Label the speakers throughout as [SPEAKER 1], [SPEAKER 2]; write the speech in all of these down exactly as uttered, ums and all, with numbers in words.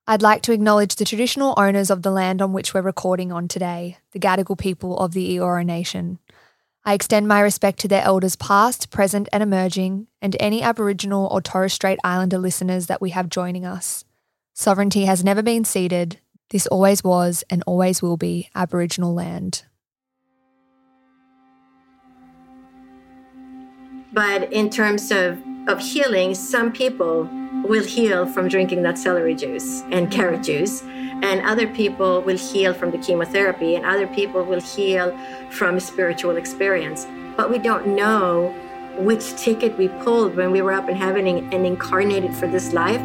[SPEAKER 1] I'd like to acknowledge the traditional owners of the land on which we're recording on today, the Gadigal people of the Eora Nation. I extend my respect to their elders past, present and emerging, and any Aboriginal or Torres Strait Islander listeners that we have joining us. Sovereignty has never been ceded. This always was and always will be Aboriginal land.
[SPEAKER 2] But in terms of, of healing, some people will heal from drinking that celery juice and carrot juice, and other people will heal from the chemotherapy, and other people will heal from a spiritual experience. But we don't know which ticket we pulled when we were up in heaven and incarnated for this life.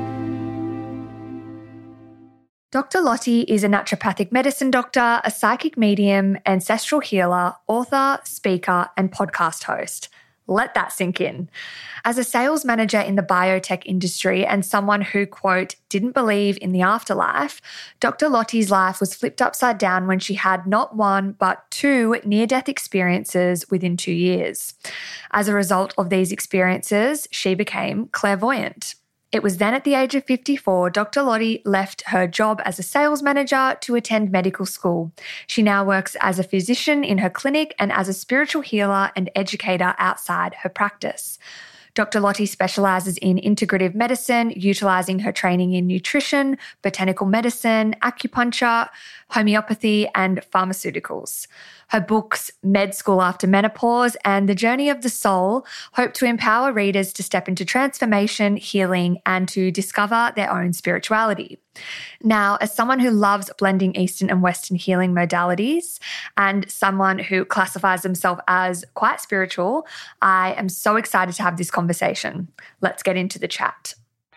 [SPEAKER 1] Doctor Lottie is a naturopathic medicine doctor, a psychic medium, ancestral healer, author, speaker, and podcast host. Let that sink in. As a sales manager in the biotech industry and someone who, quote, didn't believe in the afterlife, Doctor Lottie's life was flipped upside down when she had not one but two near-death experiences within two years. As a result of these experiences, she became clairvoyant. It was then at the age of fifty-four, Doctor Lottie left her job as a sales manager to attend medical school. She now works as a physician in her clinic and as a spiritual healer and educator outside her practice. Doctor Lottie specialises in integrative medicine, utilising her training in nutrition, botanical medicine, acupuncture, homeopathy, and pharmaceuticals. Her books, Med School After Menopause and The Journey of the Soul, hope to empower readers to step into transformation, healing, and to discover their own spirituality. Now, as someone who loves blending Eastern and Western healing modalities and someone who classifies themselves as quite spiritual, I am so excited to have this conversation. Let's get into the chat.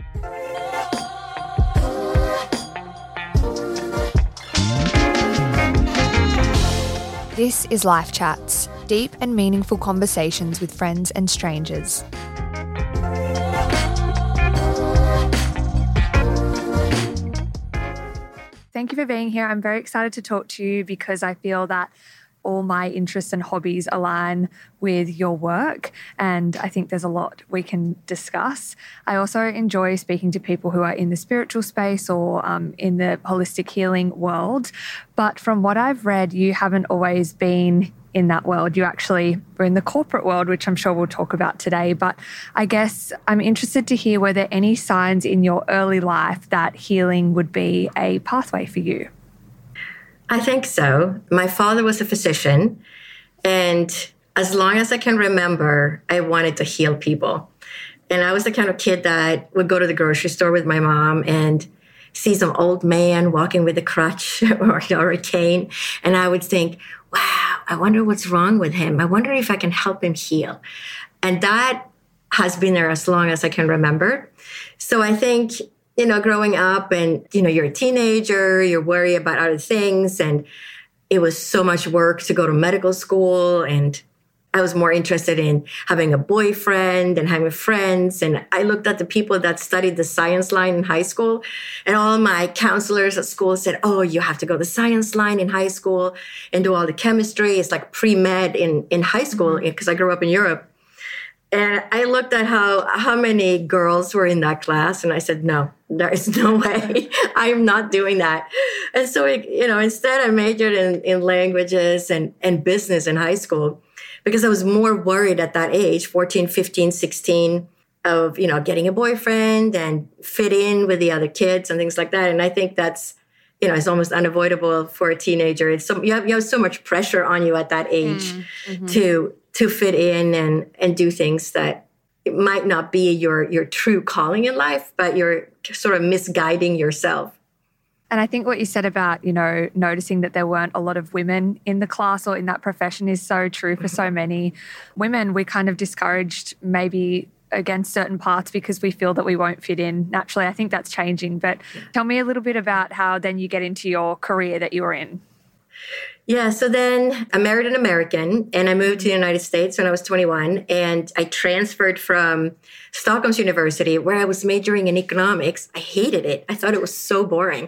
[SPEAKER 1] This is Life Chats, deep and meaningful conversations with friends and strangers. Thank you for being here. I'm very excited to talk to you because I feel that all my interests and hobbies align with your work, and I think there's a lot we can discuss. I also enjoy speaking to people who are in the spiritual space or um, in the holistic healing world, but from what I've read, you haven't always been in that world. You actually were in the corporate world, which I'm sure we'll talk about today, but I guess I'm interested to hear, were there any signs in your early life that healing would be a pathway for you?
[SPEAKER 2] I think so. My father was a physician, and as long as I can remember, I wanted to heal people. And I was the kind of kid that would go to the grocery store with my mom and see some old man walking with a crutch or, or a cane, and I would think, wow, I wonder what's wrong with him. I wonder if I can help him heal. And that has been there as long as I can remember. So I think, you know, growing up and, you know, you're a teenager, you're worried about other things. And it was so much work to go to medical school. And I was more interested in having a boyfriend and having friends. And I looked at the people that studied the science line in high school. And all my counselors at school said, oh, you have to go the science line in high school and do all the chemistry. It's like pre-med in, in high school because I grew up in Europe. And I looked at how, how many girls were in that class, and I said, no, there is no way. I'm not doing that. And so, you know, instead I majored in, in languages and, and business in high school because I was more worried at that age, fourteen, fifteen, sixteen, of, you know, getting a boyfriend and fit in with the other kids and things like that. And I think that's, you know, it's almost unavoidable for a teenager. It's so, you have, you have so much pressure on you at that age mm-hmm. to to fit in and, and do things that it might not be your, your true calling in life, but you're sort of misguiding yourself.
[SPEAKER 1] And I think what you said about, you know, noticing that there weren't a lot of women in the class or in that profession is so true for so many women. We kind of discouraged maybe against certain paths because we feel that we won't fit in naturally. I think that's changing. But yeah. Tell me a little bit about how then you get into your career that you were in.
[SPEAKER 2] Yeah, so then I married an American and I moved to the United States when I was twenty-one, and I transferred from Stockholm University where I was majoring in economics. I hated it. I thought it was so boring.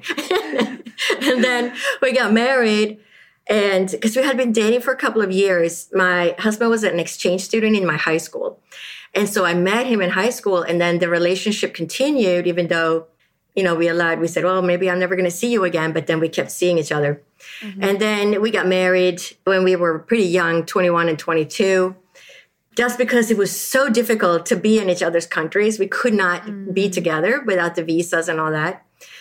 [SPEAKER 2] And then we got married, and because we had been dating for a couple of years, my husband was an exchange student in my high school. And so I met him in high school, and then the relationship continued even though you know, we allowed, we said, well, maybe I'm never going to see you again. But then we kept seeing each other. Mm-hmm. And then we got married when we were pretty young, twenty-one and twenty-two. Just because it was so difficult to be in each other's countries. We could not mm-hmm. be together without the visas and all that.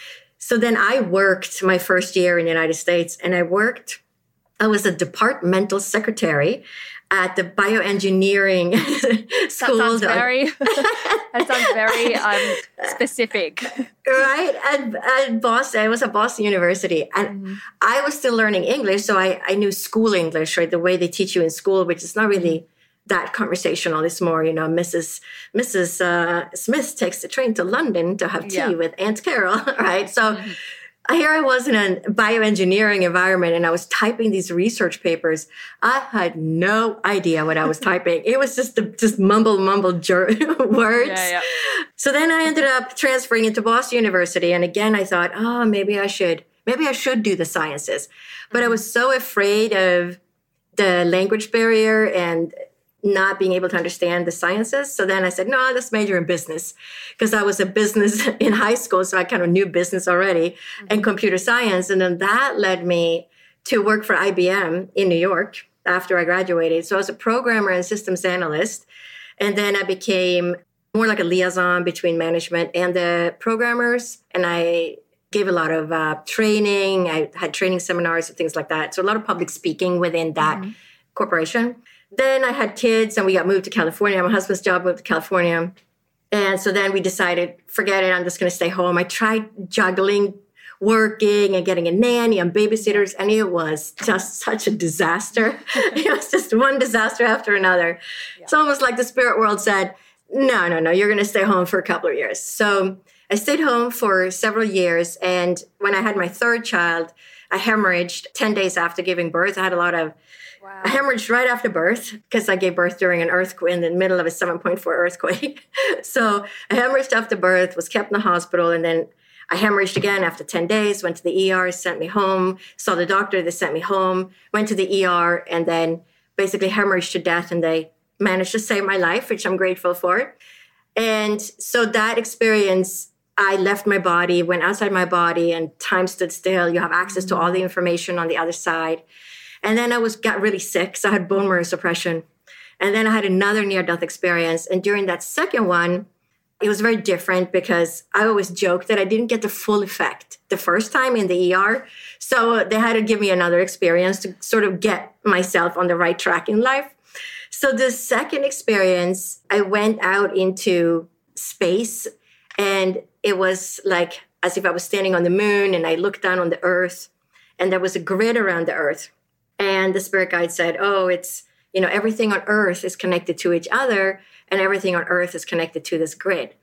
[SPEAKER 2] So then I worked my first year in the United States, and I worked, I was a departmental secretary at the bioengineering school.
[SPEAKER 1] That sounds very, that sounds very um, specific.
[SPEAKER 2] Right? At, at Boston, I was at Boston University, and mm-hmm. I was still learning English, so I, I knew school English, right? The way they teach you in school, which is not really that conversational. It's more, you know, Missus Missus Uh, Smith takes the train to London to have tea yeah. with Aunt Carol, right? So mm-hmm. here I was in a bioengineering environment, and I was typing these research papers. I had no idea what I was typing. It was just the, just mumble, mumble jur- words. Yeah, yeah. So then I ended up transferring into Boston University, and again I thought, oh, maybe I should, maybe I should do the sciences, but mm-hmm. I was so afraid of the language barrier and not being able to understand the sciences. So then I said, no, let's major in business, because I was a business in high school. So I kind of knew business already mm-hmm. and computer science. And then that led me to work for I B M in New York after I graduated. So I was a programmer and systems analyst. And then I became more like a liaison between management and the programmers. And I gave a lot of uh, training. I had training seminars and things like that. So a lot of public speaking within that mm-hmm. corporation. Then I had kids and we got moved to California. My husband's job moved to California. And so then we decided, forget it, I'm just going to stay home. I tried juggling, working and getting a nanny and babysitters, and it was just such a disaster. It was just one disaster after another. Yeah. It's almost like the spirit world said, no, no, no, you're going to stay home for a couple of years. So I stayed home for several years. And when I had my third child, I hemorrhaged ten days after giving birth. I had a lot of Wow. I hemorrhaged right after birth because I gave birth during an earthquake in the middle of a seven point four earthquake. So I hemorrhaged after birth, was kept in the hospital, and then I hemorrhaged again after ten days, went to the E R, sent me home, saw the doctor, they sent me home, went to the E R, and then basically hemorrhaged to death, and they managed to save my life, which I'm grateful for. And so that experience, I left my body, went outside my body, and time stood still. You have access to all the information on the other side. And then I was got really sick, so I had bone marrow suppression. And then I had another near-death experience. And during that second one, it was very different because I always joke that I didn't get the full effect the first time in the E R. So they had to give me another experience to sort of get myself on the right track in life. So the second experience, I went out into space, and it was like as if I was standing on the moon, and I looked down on the earth, and there was a grid around the earth. And the spirit guide said, oh, it's, you know, everything on earth is connected to each other, and everything on earth is connected to this grid.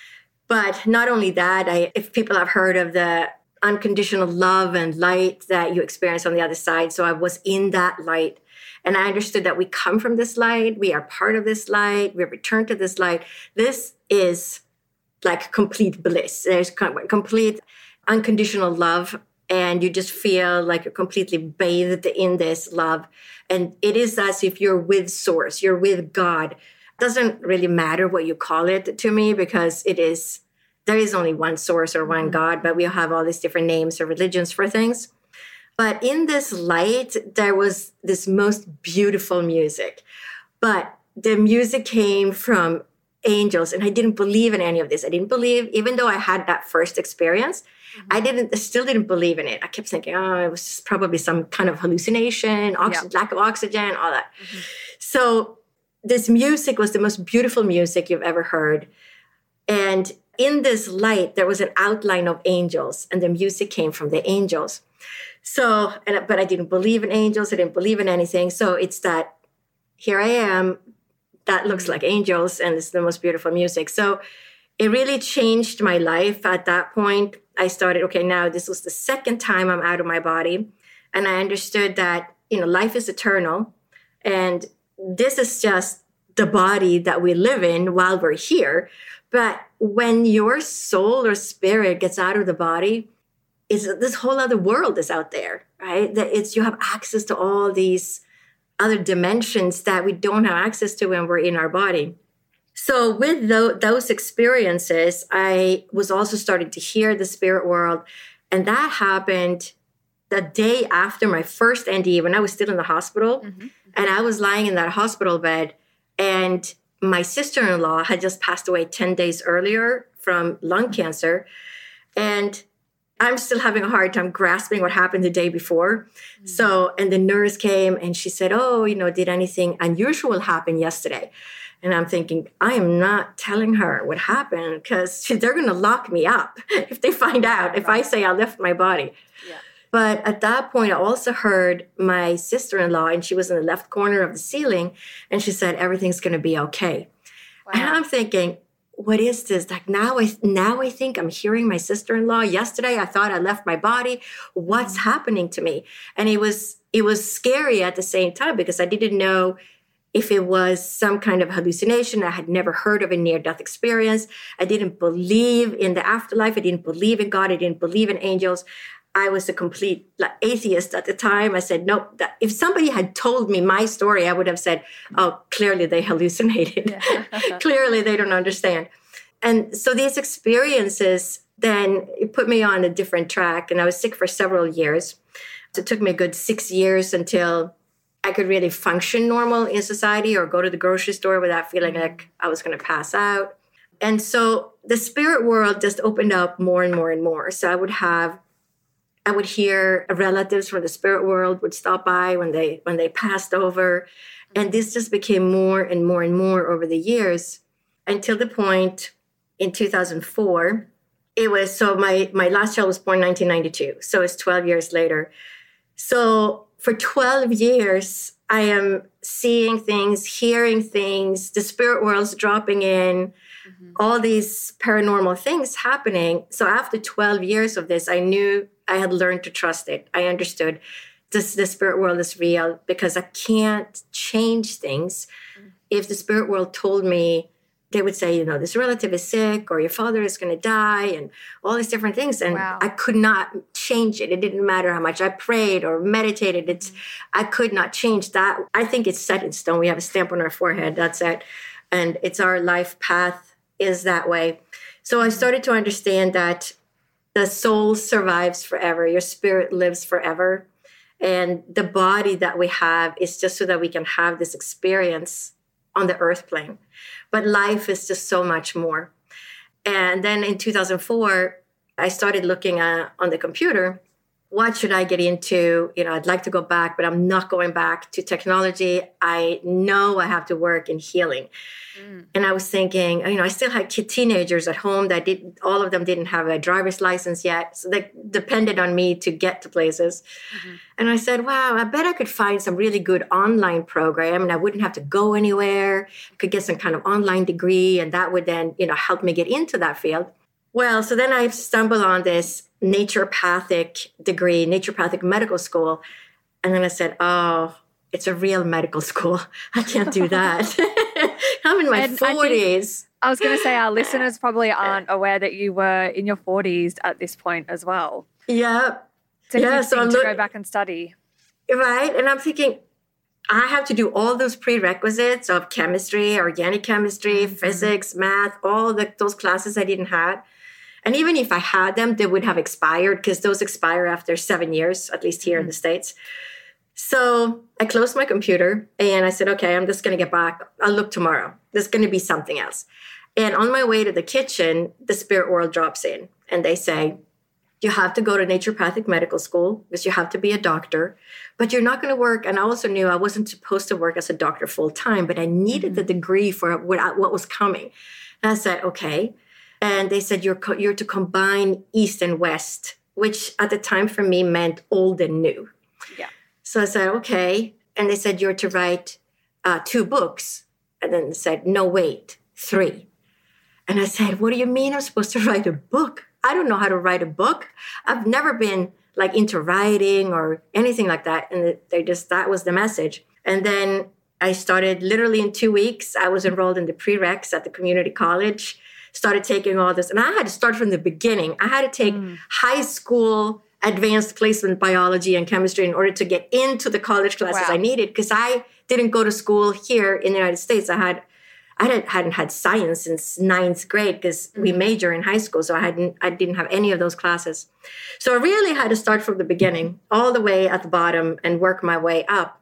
[SPEAKER 2] But not only that, I, if people have heard of the unconditional love and light that you experience on the other side. So I was in that light, and I understood that we come from this light. We are part of this light. We return to this light. This is like complete bliss. There's complete unconditional love. And you just feel like you're completely bathed in this love. And it is as if you're with Source, you're with God. It doesn't really matter what you call it to me, because it is, there is only one Source or one God, but we have all these different names or religions for things. But in this light, there was this most beautiful music. But the music came from angels, and I didn't believe in any of this. I didn't believe, even though I had that first experience, mm-hmm. I didn't, I still didn't believe in it. I kept thinking, oh, it was just probably some kind of hallucination, oxygen, yeah. lack of oxygen, all that. Mm-hmm. So this music was the most beautiful music you've ever heard. And in this light, there was an outline of angels, and the music came from the angels. So, and, but I didn't believe in angels. I didn't believe in anything. So it's that here I am, that looks like angels, and it's the most beautiful music. So it really changed my life at that point. I started, okay, now this was the second time I'm out of my body. And I understood that, you know, life is eternal. And this is just the body that we live in while we're here. But when your soul or spirit gets out of the body, it's, this whole other world is out there, right? That it's, you have access to all these other dimensions that we don't have access to when we're in our body. So with tho- those experiences, I was also starting to hear the spirit world. And that happened the day after my first N D E when I was still in the hospital. Mm-hmm. And I was lying in that hospital bed. And my sister-in-law had just passed away ten days earlier from lung cancer. And I'm still having a hard time grasping what happened the day before. Mm-hmm. So, and the nurse came and she said, oh, you know, did anything unusual happen yesterday? And I'm thinking, I am not telling her what happened because they're going to lock me up if they find out, if right. I say I left my body. Yeah. But at that point, I also heard my sister-in-law, and she was in the left corner of the ceiling, and she said, everything's going to be okay. Wow. And I'm thinking, what is this? Like now I now I think I'm hearing my sister-in-law. Yesterday I thought I left my body. What's mm-hmm. happening to me? And it was it was scary at the same time because I didn't know if it was some kind of hallucination. I had never heard of a near-death experience. I didn't believe in the afterlife. I didn't believe in God. I didn't believe in angels. I was a complete like, atheist at the time. I said, nope. That, if somebody had told me my story, I would have said, oh, clearly they hallucinated. Yeah. Clearly they don't understand. And so these experiences then it put me on a different track. And I was sick for several years. So it took me a good six years until I could really function normal in society or go to the grocery store without feeling like I was going to pass out. And so the spirit world just opened up more and more and more. So I would have I would hear relatives from the spirit world would stop by when they when they passed over. And this just became more and more and more over the years until the point in two thousand four. It was, so my, my last child was born in nineteen ninety-two. So it's twelve years later. So for twelve years, I am seeing things, hearing things, the spirit world's dropping in, mm-hmm. all these paranormal things happening. So after twelve years of this, I knew I had learned to trust it. I understood this, the spirit world is real because I can't change things. Mm-hmm. If the spirit world told me, they would say, you know, this relative is sick or your father is going to die and all these different things. And wow. I could not change it. It didn't matter how much I prayed or meditated. It's, mm-hmm. I could not change that. I think it's set in stone. We have a stamp on our forehead. That's it. And it's our life path is that way. So I started to understand that the soul survives forever. Your spirit lives forever. And the body that we have is just so that we can have this experience on the earth plane. But life is just so much more. And then in two thousand four, I started looking at, on the computer, what should I get into? You know, I'd like to go back, but I'm not going back to technology. I know I have to work in healing. Mm. And I was thinking, you know, I still had kid teenagers at home that did, all of them didn't have a driver's license yet. So they depended on me to get to places. Mm-hmm. And I said, wow, I bet I could find some really good online program and I wouldn't have to go anywhere. I could get some kind of online degree and that would then, you know, help me get into that field. Well, so then I stumbled on this naturopathic degree, naturopathic medical school. And then I said, oh, it's a real medical school. I can't do that. I'm in my and forties.
[SPEAKER 1] I, I was going to say our listeners probably aren't aware that you were in your forties at this point as well.
[SPEAKER 2] Yeah.
[SPEAKER 1] So
[SPEAKER 2] yeah,
[SPEAKER 1] so I'm to look, go back and study.
[SPEAKER 2] Right. And I'm thinking, I have to do all those prerequisites of chemistry, organic chemistry, mm-hmm. physics, math, all the, those classes I didn't have. And even if I had them, they would have expired because those expire after seven years, at least here mm-hmm. in the States. So I closed my computer and I said, okay, I'm just going to get back. I'll look tomorrow. There's going to be something else. And on my way to the kitchen, the spirit world drops in and they say, you have to go to naturopathic medical school because you have to be a doctor, but you're not going to work. And I also knew I wasn't supposed to work as a doctor full time, but I needed mm-hmm. the degree for what, what was coming. And I said, okay. And they said, you're, co- you're to combine East and West, which at the time for me meant old and new.
[SPEAKER 1] Yeah.
[SPEAKER 2] So I said, okay. And they said, you're to write uh, two books. And then they said, no, wait, three. And I said, what do you mean I'm supposed to write a book? I don't know how to write a book. I've never been like into writing or anything like that. And they just, that was the message. And then I started literally in two weeks. I was enrolled in the prereqs at the community college, started taking all this. And I had to start from the beginning. I had to take mm. high school advanced placement biology and chemistry in order to get into the college classes wow. I needed because I didn't go to school here in the United States. I had I hadn't, hadn't had science since ninth grade because mm-hmm. we major in high school. So I hadn't, I didn't have any of those classes. So I really had to start from the beginning, all the way at the bottom and work my way up.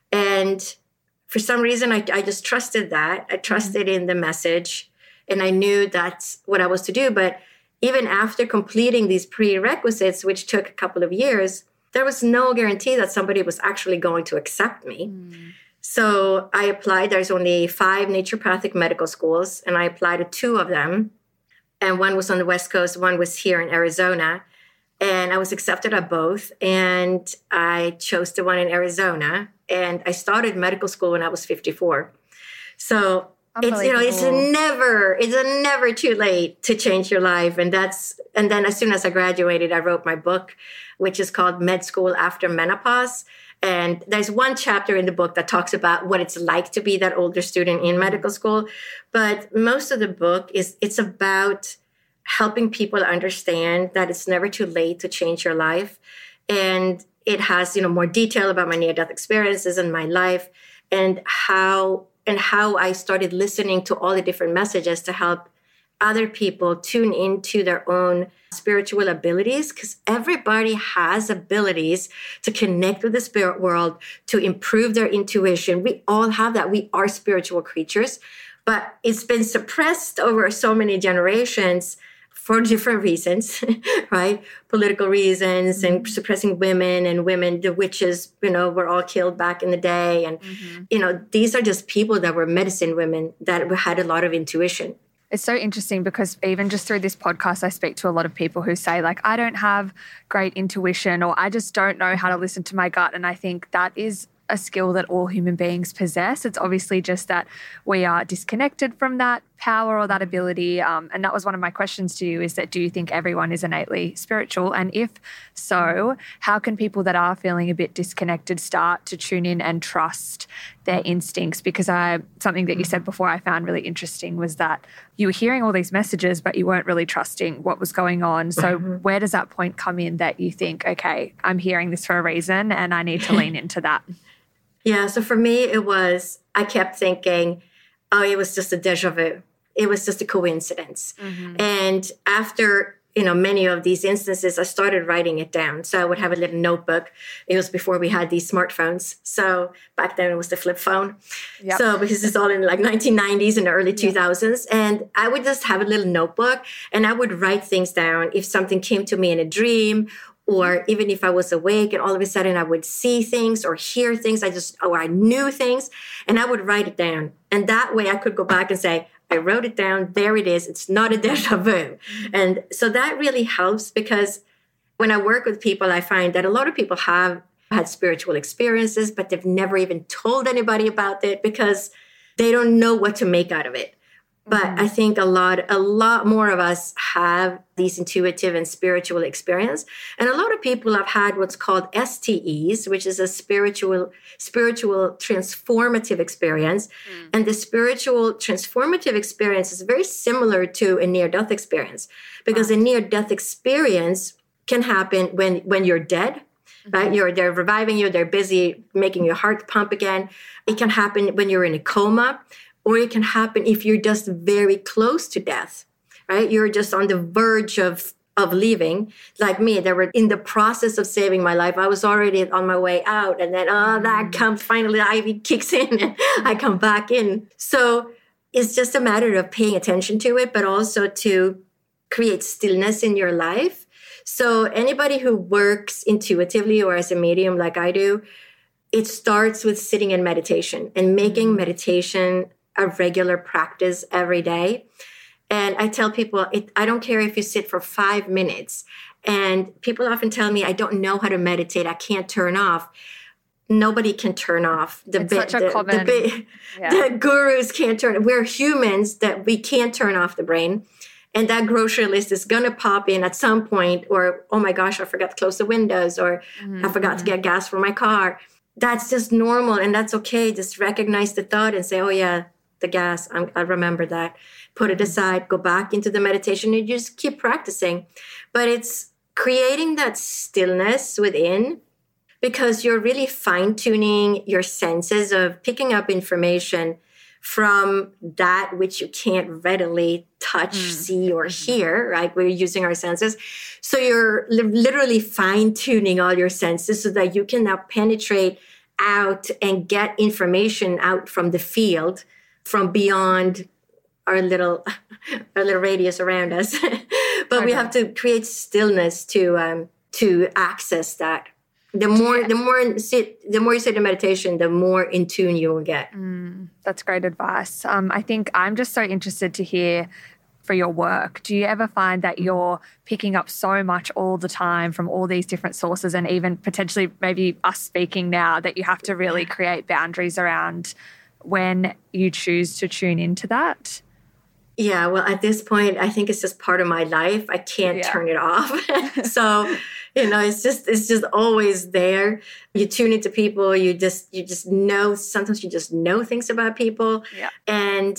[SPEAKER 2] And for some reason, I, I just trusted that. I trusted mm-hmm. in the message, and I knew that's what I was to do. But even after completing these prerequisites, which took a couple of years, there was no guarantee that somebody was actually going to accept me. Mm. So I applied. There's only five naturopathic medical schools, and I applied to two of them. And one was on the West Coast, one was here in Arizona. And I was accepted at both. And I chose the one in Arizona. And I started medical school when I was fifty-four. So it's, you know, it's never, it's never too late to change your life. And that's, and then as soon as I graduated, I wrote my book, which is called Med School After Menopause. And there's one chapter in the book that talks about what it's like to be that older student in medical school. But most of the book is, it's about helping people understand that it's never too late to change your life. And it has, you know, more detail about my near-death experiences and my life, and how and how I started listening to all the different messages to help other people tune into their own spiritual abilities, because everybody has abilities to connect with the spirit world, to improve their intuition. We all have that. We are spiritual creatures, but it's been suppressed over so many generations for different reasons, right? Political reasons and suppressing women and women, the witches, you know, were all killed back in the day. And, mm-hmm. you know, these are just people that were medicine women that had a lot of intuition.
[SPEAKER 1] It's so interesting because even just through this podcast, I speak to a lot of people who say, like, I don't have great intuition, or I just don't know how to listen to my gut. And I think that is a skill that all human beings possess. It's obviously just that we are disconnected from that power or that ability. Um, and that was one of my questions to you, is that do you think everyone is innately spiritual? And if so, how can people that are feeling a bit disconnected start to tune in and trust their instincts? Because I, something that you said before I found really interesting was that you were hearing all these messages, but you weren't really trusting what was going on. So where does that point come in that you think, okay, I'm hearing this for a reason and I need to lean into that?
[SPEAKER 2] Yeah, so for me, it was, I kept thinking, oh, it was just a deja vu. It was just a coincidence. Mm-hmm. And after, you know, many of these instances, I started writing it down. So I would have a little notebook. It was before we had these smartphones. So back then it was the flip phone. Yep. So because it's all in like nineteen nineties and the early two thousands. Yep. And I would just have a little notebook and I would write things down. If something came to me in a dream, or even if I was awake and all of a sudden I would see things or hear things, I just, or I knew things, and I would write it down. And that way I could go back and say, I wrote it down, there it is, it's not a deja vu. And so that really helps, because when I work with people, I find that a lot of people have had spiritual experiences, but they've never even told anybody about it because they don't know what to make out of it. But mm-hmm. I think a lot, a lot more of us have these intuitive and spiritual experience. And a lot of people have had what's called S T Es, which is a spiritual, spiritual transformative experience. Mm. And the spiritual transformative experience is very similar to a near-death experience, because wow. a near-death experience can happen when, when you're dead. Mm-hmm. Right? You're, they're reviving you. They're busy making your heart pump again. It can happen when you're in a coma. Or it can happen if you're just very close to death, right? You're just on the verge of, of leaving. Like me, they were in the process of saving my life. I was already on my way out. And then, oh, that comes, finally the I V kicks in and I come back in. So it's just a matter of paying attention to it, but also to create stillness in your life. So anybody who works intuitively or as a medium like I do, it starts with sitting in meditation and making meditation a regular practice every day. And I tell people, it, I don't care if you sit for five minutes. And people often tell me, I don't know how to meditate. I can't turn off. Nobody can turn off. The,
[SPEAKER 1] it's such a
[SPEAKER 2] the,
[SPEAKER 1] common,
[SPEAKER 2] the,
[SPEAKER 1] yeah.
[SPEAKER 2] the gurus can't turn. We're humans that we can't turn off the brain. And that grocery list is going to pop in at some point, or, oh my gosh, I forgot to close the windows, or mm-hmm. I forgot to get gas for my car. That's just normal. And that's okay. Just recognize the thought and say, oh yeah, the gas, I'm, I remember that. Put it aside, go back into the meditation, and you just keep practicing. But it's creating that stillness within, because you're really fine-tuning your senses of picking up information from that which you can't readily touch, mm. see, or mm-hmm. hear, right? We're using our senses. So you're li- literally fine-tuning all your senses so that you can now penetrate out and get information out from the field, from beyond our little our little radius around us. But okay. we have to create stillness to um, to access that. The more, yeah. the more, sit, the more you sit in meditation, the more in tune you will get.
[SPEAKER 1] Mm, that's great advice. Um, I think I'm just so interested to hear for your work. Do you ever find that you're picking up so much all the time from all these different sources, and even potentially maybe us speaking now, that you have to really create boundaries around when you choose to tune into that?
[SPEAKER 2] Yeah, well, at this point, I think it's just part of my life. I can't yeah. turn it off. So, you know, it's just it's just always there. You tune into people. You just you just know. Sometimes you just know things about people, yeah. and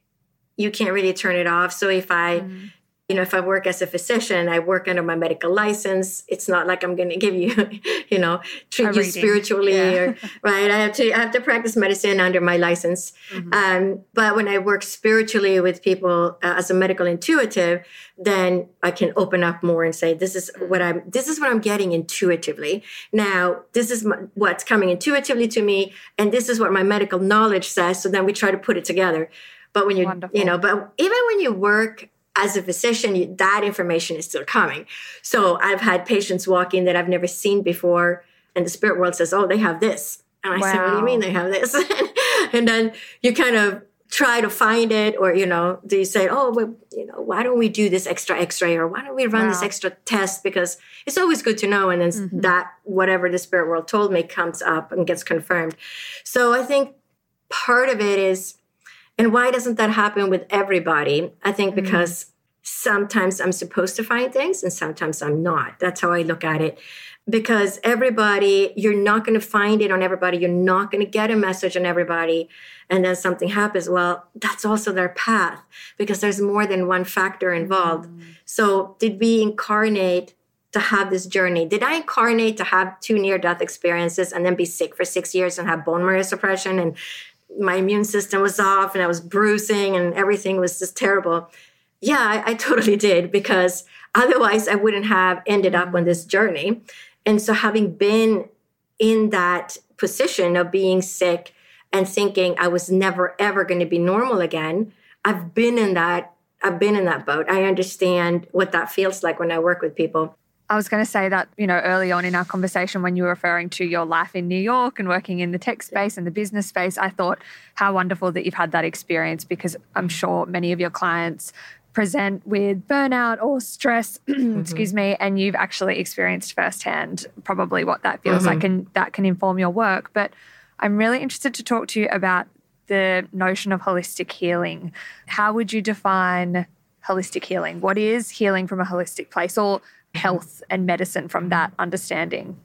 [SPEAKER 2] you can't really turn it off. So if I, mm. you know, if I work as a physician, I work under my medical license. It's not like I'm going to give you, you know, treat a you reading. spiritually, yeah. or right. I have to I have to practice medicine under my license. Mm-hmm. Um, but when I work spiritually with people uh, as a medical intuitive, then I can open up more and say, this is what I'm. This is what I'm getting intuitively. Now, this is my, what's coming intuitively to me, and this is what my medical knowledge says. So then we try to put it together. But when you, Wonderful. you know, but even when you work as a physician, you, that information is still coming. So I've had patients walk in that I've never seen before, and the spirit world says, "Oh, they have this," and I wow. say, "What do you mean they have this?" And then you kind of try to find it, or you know, do you say, "Oh, well, you know, why don't we do this extra X-ray, or why don't we run wow. this extra test?" Because it's always good to know, and then mm-hmm. that whatever the spirit world told me comes up and gets confirmed. So I think part of it is. And why doesn't that happen with everybody? I think because mm. sometimes I'm supposed to find things and sometimes I'm not. That's how I look at it. Because everybody, you're not going to find it on everybody. You're not going to get a message on everybody. And then something happens. Well, that's also their path because there's more than one factor involved. Mm. So did we incarnate to have this journey? Did I incarnate to have two near-death experiences and then be sick for six years and have bone marrow suppression and my immune system was off and I was bruising and everything was just terrible? Yeah, I, I totally did, because otherwise I wouldn't have ended up on this journey. And so having been in that position of being sick and thinking I was never, ever going to be normal again, I've been in that, I've been in that boat. I understand what that feels like when I work with people.
[SPEAKER 1] I was going to say that, you know, early on in our conversation when you were referring to your life in New York and working in the tech space and the business space, I thought how wonderful that you've had that experience, because I'm sure many of your clients present with burnout or stress, mm-hmm. excuse me, and you've actually experienced firsthand probably what that feels mm-hmm. like, and that can inform your work. But I'm really interested to talk to you about the notion of holistic healing. How would you define holistic healing? What is healing from a holistic place, or health and medicine from that understanding?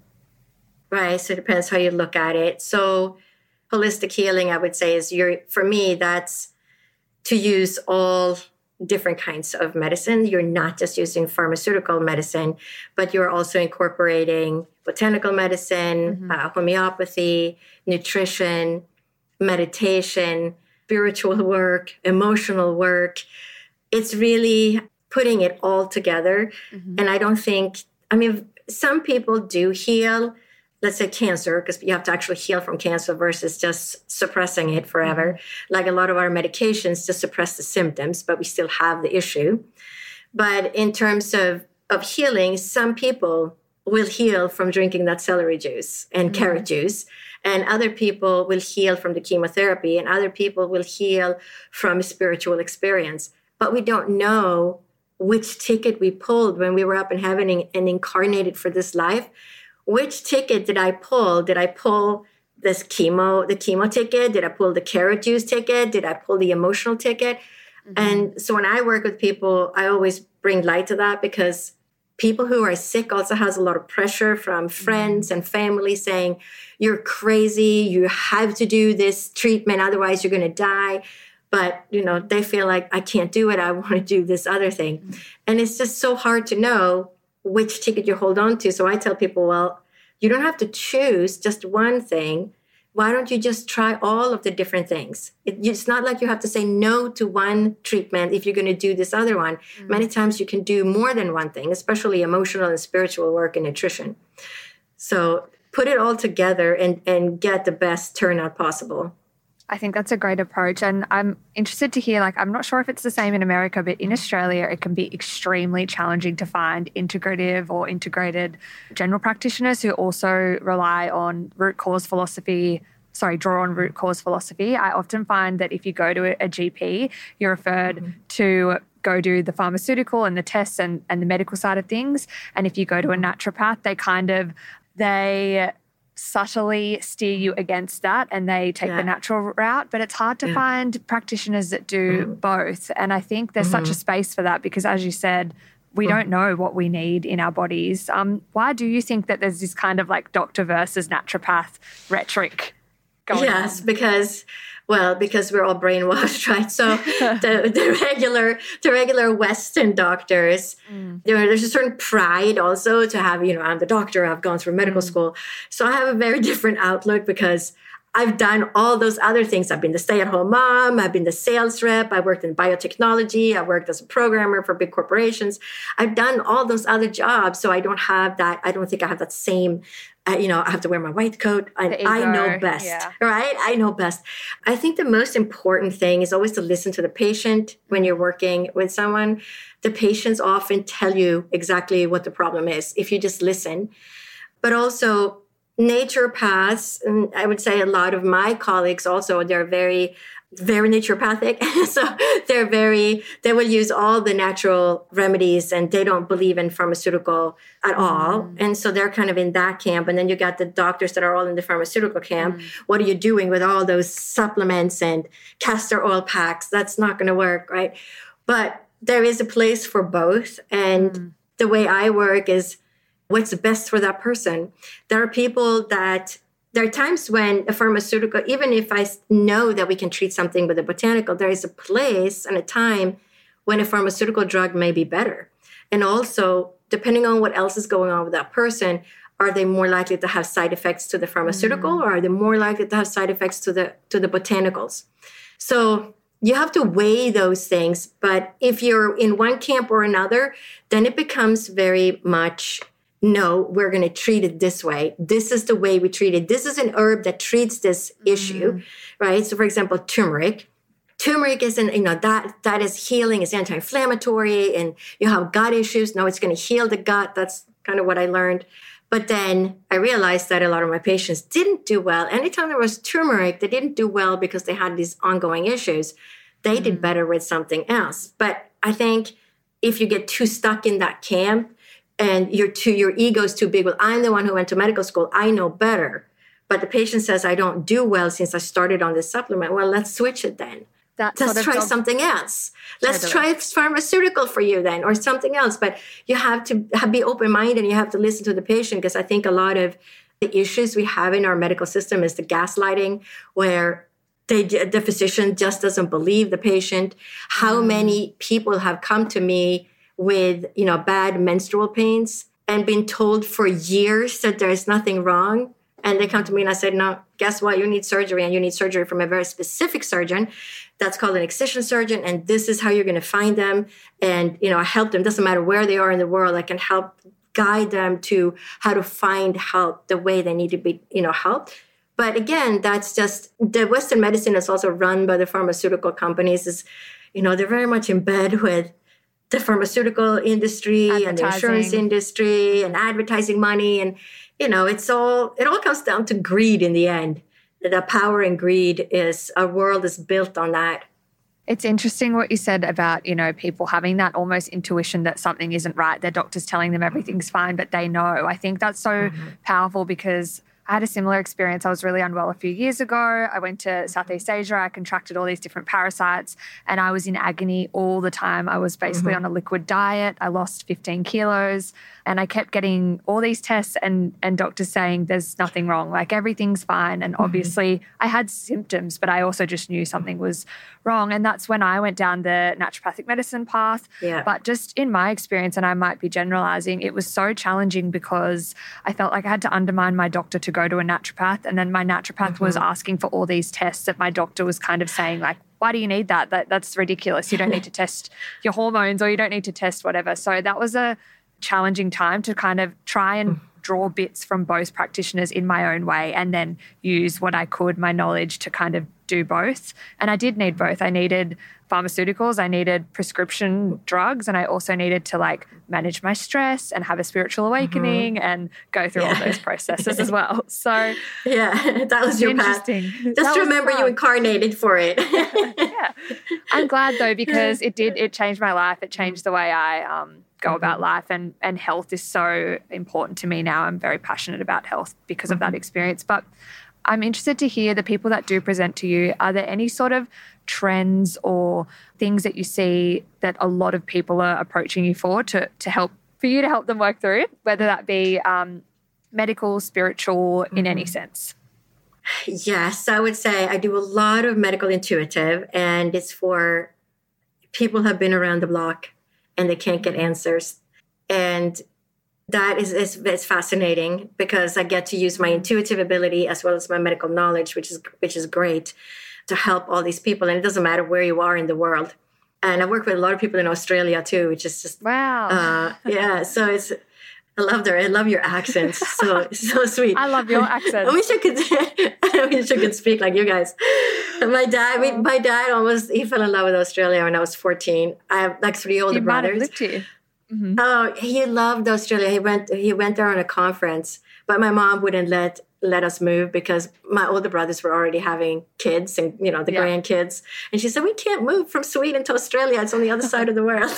[SPEAKER 2] Right. So it depends how you look at it. So holistic healing, I would say, is your, for me, that's to use all different kinds of medicine. You're not just using pharmaceutical medicine, but you're also incorporating botanical medicine, mm-hmm. uh, homeopathy, nutrition, meditation, spiritual work, emotional work. It's really putting it all together. Mm-hmm. And I don't think, I mean, some people do heal, let's say cancer, because you have to actually heal from cancer versus just suppressing it forever. Mm-hmm. Like a lot of our medications just suppress the symptoms, but we still have the issue. But in terms of, of healing, some people will heal from drinking that celery juice and mm-hmm. carrot juice. And other people will heal from the chemotherapy, and other people will heal from a spiritual experience. But we don't know which ticket we pulled when we were up in heaven and, and incarnated for this life. Which ticket did I pull? Did I pull this chemo, the chemo ticket? Did I pull the carrot juice ticket? Did I pull the emotional ticket? Mm-hmm. And so when I work with people, I always bring light to that, because people who are sick also has a lot of pressure from friends mm-hmm. and family saying, you're crazy, you have to do this treatment, otherwise you're going to die. But, you know, they feel like, I can't do it. I want to do this other thing. Mm-hmm. And it's just so hard to know which ticket you hold on to. So I tell people, well, you don't have to choose just one thing. why don't you just try all of the different things? It, it's not like you have to say no to one treatment if you're going to do this other one. Mm-hmm. Many times you can do more than one thing, especially emotional and spiritual work and nutrition. So put it all together and, and get the best turnout possible.
[SPEAKER 1] I think that's a great approach. And I'm interested to hear, like, I'm not sure if it's the same in America, but in Australia, it can be extremely challenging to find integrative or integrated general practitioners who also rely on root cause philosophy, sorry, draw on root cause philosophy. I often find that if you go to a, a G P, you're referred mm-hmm. to go do the pharmaceutical and the tests and, and the medical side of things. And if you go to a naturopath, they kind of, they... subtly steer you against that and they take yeah. the natural route, but it's hard to yeah. find practitioners that do mm-hmm. both. And I think there's mm-hmm. such a space for that because, as you said, we mm-hmm. don't know what we need in our bodies. Um, why do you think that there's this kind of like doctor versus naturopath rhetoric going
[SPEAKER 2] yes,
[SPEAKER 1] on?
[SPEAKER 2] Yes, because... Well, because we're all brainwashed, right? So the, the regular the regular Western doctors, mm. there, there's a certain pride also to have, you know, I'm the doctor, I've gone through medical mm. school. So I have a very different outlook because I've done all those other things. I've been the stay-at-home mom. I've been the sales rep. I worked in biotechnology. I worked as a programmer for big corporations. I've done all those other jobs. So I don't have that. I don't think I have that same, uh, you know, I have to wear my white coat. I, I know best, yeah. right? I know best. I think the most important thing is always to listen to the patient when you're working with someone. The patients often tell you exactly what the problem is if you just listen. But also, naturopaths, and I would say a lot of my colleagues also, they're very, very naturopathic. So they're very, they will use all the natural remedies and they don't believe in pharmaceutical at all. Mm. And so they're kind of in that camp. And then you got the doctors that are all in the pharmaceutical camp. Mm. What are you doing with all those supplements and castor oil packs? That's not going to work, right? But there is a place for both. And mm. the way I work is, what's best for that person? There are people that, there are times when a pharmaceutical, even if I know that we can treat something with a botanical, there is a place and a time when a pharmaceutical drug may be better. And also, depending on what else is going on with that person, are they more likely to have side effects to the pharmaceutical mm-hmm. or are they more likely to have side effects to the to the botanicals? So you have to weigh those things. But if you're in one camp or another, then it becomes very much, no, we're going to treat it this way. This is the way we treat it. This is an herb that treats this mm-hmm. issue, right? So, for example, turmeric. Turmeric isn't, you know, that that is healing, it's anti-inflammatory, and you have gut issues. No, it's going to heal the gut. That's kind of what I learned. But then I realized that a lot of my patients didn't do well. Anytime there was turmeric, they didn't do well because they had these ongoing issues. They mm-hmm. did better with something else. But I think if you get too stuck in that camp, and you're too, your ego's too big. Well, I'm the one who went to medical school. I know better. But the patient says, I don't do well since I started on this supplement. Well, let's switch it then. That let's try dog- something else. Let's totally. try pharmaceutical for you then or something else. But you have to have, be open-minded and you have to listen to the patient because I think a lot of the issues we have in our medical system is the gaslighting where they, the physician just doesn't believe the patient. How mm. many people have come to me with, you know, bad menstrual pains and been told for years that there's nothing wrong. And they come to me and I said, no, guess what? You need surgery and you need surgery from a very specific surgeon. That's called an excision surgeon. And this is how you're going to find them. And, you know, I help them. Doesn't matter where they are in the world. I can help guide them to how to find help the way they need to be, you know, helped. But again, that's just, the Western medicine is also run by the pharmaceutical companies. Is, you know, they're very much in bed with the pharmaceutical industry and the insurance industry and advertising money. And, you know, it's all, it all comes down to greed in the end. The power and greed is, our world is built on that.
[SPEAKER 1] It's interesting what you said about, you know, people having that almost intuition that something isn't right. Their doctor's telling them everything's fine, but they know. I think that's so mm-hmm. powerful because I had a similar experience. I was really unwell a few years ago. I went to Southeast Asia. I contracted all these different parasites and I was in agony all the time. I was basically mm-hmm. on a liquid diet. I lost fifteen kilos and I kept getting all these tests and, and doctors saying there's nothing wrong, like everything's fine. And obviously mm-hmm. I had symptoms, but I also just knew something was wrong. And that's when I went down the naturopathic medicine path. Yeah. But just in my experience, and I might be generalizing, it was so challenging because I felt like I had to undermine my doctor to go go to a naturopath. And then my naturopath mm-hmm. was asking for all these tests that my doctor was kind of saying like, why do you need that? that? That's ridiculous. You don't need to test your hormones or you don't need to test whatever. So that was a challenging time to kind of try and draw bits from both practitioners in my own way and then use what I could, my knowledge, to kind of do both. And I did need both. I needed pharmaceuticals, I needed prescription drugs, and I also needed to like manage my stress and have a spiritual awakening mm-hmm. and go through yeah. all those processes as well. So
[SPEAKER 2] yeah, that was your path. Just that remember you incarnated for it.
[SPEAKER 1] yeah. I'm glad though, because it did, it changed my life. It changed the way I um, go mm-hmm. about life, and, and health is so important to me now. I'm very passionate about health because mm-hmm. of that experience. But I'm interested to hear the people that do present to you. Are there any sort of trends or things that you see that a lot of people are approaching you for to, to help, for you to help them work through, whether that be um, medical, spiritual, in mm-hmm. any sense?
[SPEAKER 2] Yes, I would say I do a lot of medical intuitive, and it's for people who have been around the block and they can't get answers. And that is, is, is fascinating because I get to use my intuitive ability as well as my medical knowledge, which is which is great, to help all these people. And it doesn't matter where you are in the world. And I work with a lot of people in Australia too, which is just
[SPEAKER 1] wow.
[SPEAKER 2] Uh, yeah, so it's I love their I love your accents. So so sweet.
[SPEAKER 1] I love your accent.
[SPEAKER 2] I wish I could. I wish I could speak like you guys. My dad, oh. my dad almost he fell in love with Australia when I was fourteen. I have like three older
[SPEAKER 1] he
[SPEAKER 2] brothers.
[SPEAKER 1] Might have lived here. Mm-hmm.
[SPEAKER 2] Oh, he loved Australia. He went he went there on a conference, but my mom wouldn't let let us move because my older brothers were already having kids and, you know, the yeah. grandkids. And she said, we can't move from Sweden to Australia. It's on the other side of the world.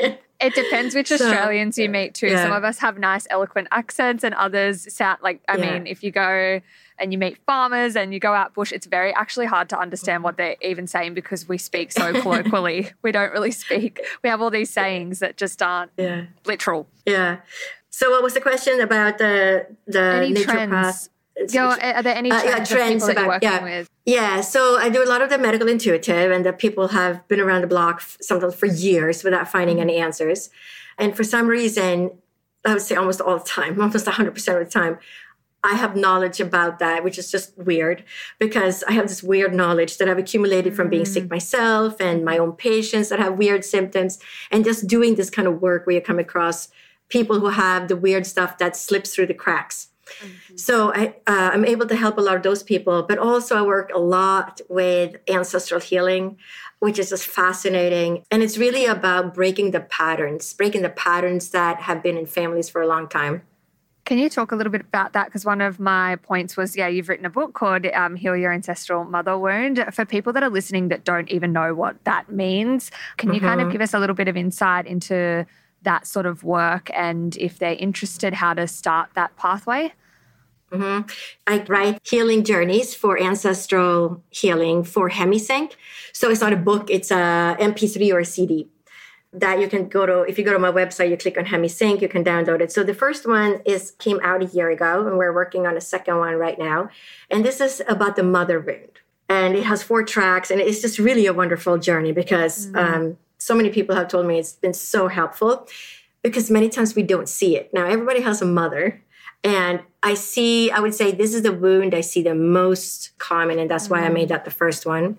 [SPEAKER 1] It depends which so, Australians you meet too. Yeah. Some of us have nice, eloquent accents and others sound like, I yeah. mean, if you go and you meet farmers and you go out bush, it's very actually hard to understand what they're even saying because we speak so colloquially. We don't really speak. We have all these sayings that just aren't yeah. literal.
[SPEAKER 2] Yeah. So what was the question about the the
[SPEAKER 1] Any
[SPEAKER 2] naturopath?
[SPEAKER 1] Trends? Yo, are there any trends, uh, yeah, trends of people about, that you're working
[SPEAKER 2] yeah.
[SPEAKER 1] with?
[SPEAKER 2] Yeah, so I do a lot of the medical intuitive, and the people have been around the block f- sometimes for years without finding mm-hmm. any answers. And for some reason, I would say almost all the time, almost one hundred percent of the time, I have knowledge about that, which is just weird because I have this weird knowledge that I've accumulated from being sick myself and my own patients that have weird symptoms, and just doing this kind of work where you come across people who have the weird stuff that slips through the cracks. Mm-hmm. So I, uh, I'm able to help a lot of those people, but also I work a lot with ancestral healing, which is just fascinating. And it's really about breaking the patterns, breaking the patterns that have been in families for a long time.
[SPEAKER 1] Can you talk a little bit about that? Because one of my points was, yeah, you've written a book called um, Heal Your Ancestral Mother Wound. For people that are listening that don't even know what that means, can mm-hmm. you kind of give us a little bit of insight into that sort of work and if they're interested, how to start that pathway?
[SPEAKER 2] Mm-hmm. I write healing journeys for ancestral healing for HemiSync. So it's not a book, it's a M P three or a C D that you can go to. If you go to my website, you click on HemiSync, you can download it. So the first one is came out a year ago, and we're working on a second one right now. And this is about the mother wound. And it has four tracks, and it's just really a wonderful journey because mm-hmm. um, so many people have told me it's been so helpful because many times we don't see it. Now, everybody has a mother. And I see, I would say this is the wound I see the most common, and that's why I made that the first one.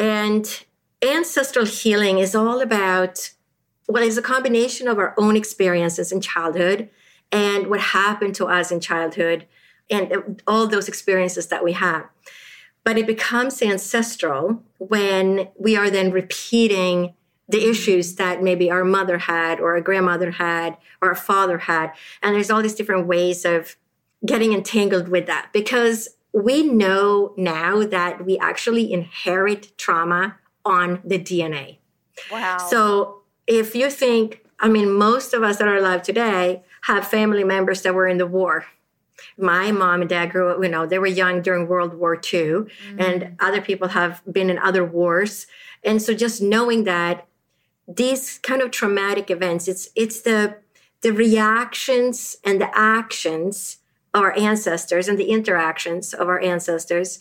[SPEAKER 2] And ancestral healing is all about, well, it's a combination of our own experiences in childhood and what happened to us in childhood and all those experiences that we have. But it becomes ancestral when we are then repeating the issues that maybe our mother had or our grandmother had or our father had. And there's all these different ways of getting entangled with that because we know now that we actually inherit trauma on the D N A.
[SPEAKER 1] Wow.
[SPEAKER 2] So if you think, I mean, most of us that are alive today have family members that were in the war. My mom and dad grew up, you know, they were young during World War Two, mm. and other people have been in other wars. And so just knowing that these kind of traumatic events, it's it's the the reactions and the actions of our ancestors and the interactions of our ancestors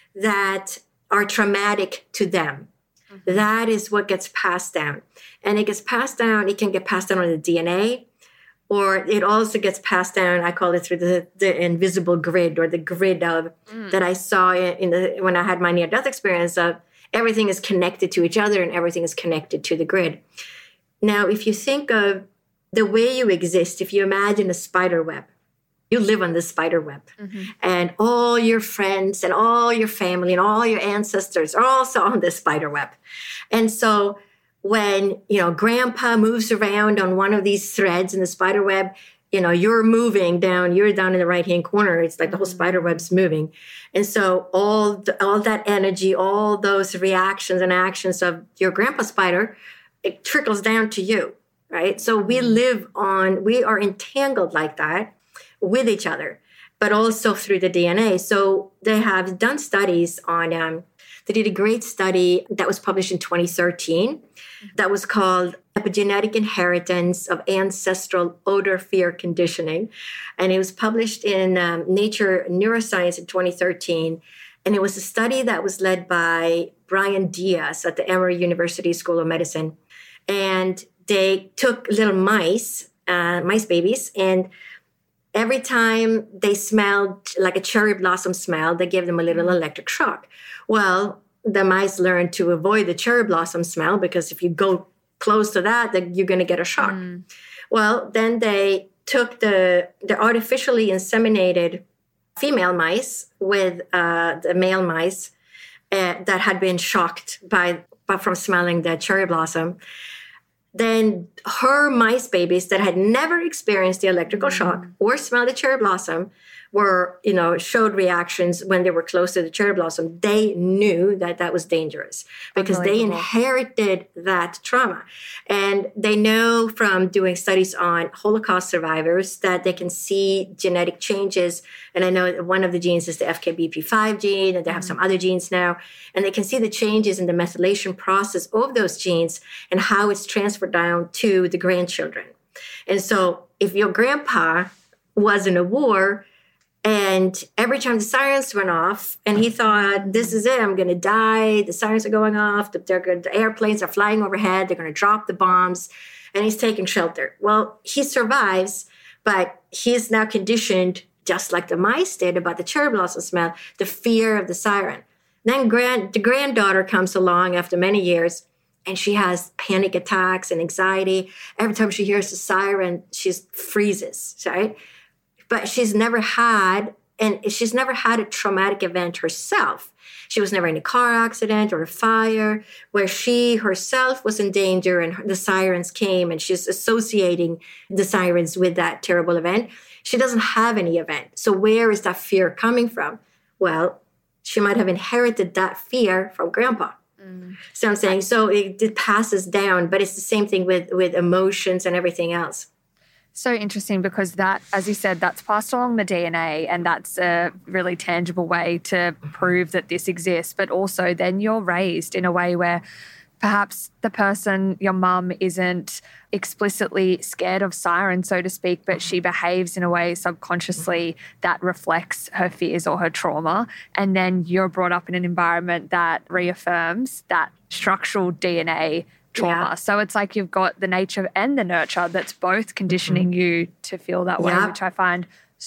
[SPEAKER 2] that are traumatic to them. Mm-hmm. That is what gets passed down. And it gets passed down, it can get passed down on the D N A, or it also gets passed down. I call it through the, the invisible grid, or the grid of mm. that I saw in the when I had my near-death experience of everything is connected to each other and everything is connected to the grid. Now, if you think of the way you exist, if you imagine a spider web, you live on this spider web, mm-hmm. and all your friends and all your family and all your ancestors are also on this spider web. And so when, you know, grandpa moves around on one of these threads in the spider web, you know, you're moving down, you're down in the right-hand corner. It's like the whole spider web's moving. And so all, the, all that energy, all those reactions and actions of your grandpa spider, it trickles down to you, right? So we live on, we are entangled like that with each other, but also through the D N A. So they have done studies on, um, they did a great study that was published in twenty thirteen that was called Epigenetic Inheritance of Ancestral Odor Fear Conditioning. And it was published in um, Nature Neuroscience in twenty thirteen. And it was a study that was led by Brian Diaz at the Emory University School of Medicine. And they took little mice, uh, mice babies, and every time they smelled like a cherry blossom smell, they gave them a little electric shock. Well, the mice learned to avoid the cherry blossom smell because if you go close to that, then you're going to get a shock. Mm. Well, then they took the, the artificially inseminated female mice with uh, the male mice uh, that had been shocked by, by from smelling the cherry blossom. Then her mice babies that had never experienced the electrical mm. shock or smelled the cherry blossom were, you know, showed reactions when they were close to the cherry blossom. They knew that that was dangerous because they inherited that trauma. And they know from doing studies on Holocaust survivors that they can see genetic changes. And I know one of the genes is the F K B P five gene, and they have mm. some other genes now. And they can see the changes in the methylation process of those genes and how it's transferred down to the grandchildren. And so if your grandpa was in a war, and every time the sirens went off, and he thought, this is it, I'm going to die. The sirens are going off. The, they're, the airplanes are flying overhead. They're going to drop the bombs. And he's taking shelter. Well, he survives, but he's now conditioned, just like the mice did about the cherry blossom smell, the fear of the siren. Then grand, the granddaughter comes along after many years, and she has panic attacks and anxiety. Every time she hears the siren, she freezes, right? But she's never had, and she's never had a traumatic event herself. She was never in a car accident or a fire where she herself was in danger and the sirens came, and she's associating the sirens with that terrible event. She doesn't have any event. So where is that fear coming from? Well, she might have inherited that fear from grandpa. Mm. So I'm saying, so it, it passes down, but it's the same thing with, with emotions and everything else.
[SPEAKER 1] So interesting, because that, as you said, that's passed along the D N A, and that's a really tangible way to prove that this exists. But also then you're raised in a way where perhaps the person, your mum, isn't explicitly scared of sirens, so to speak, but she behaves in a way subconsciously that reflects her fears or her trauma. And then you're brought up in an environment that reaffirms that structural D N A trauma. Yeah. So it's like you've got the nature and the nurture that's both conditioning mm-hmm. you to feel that way, yeah. which I find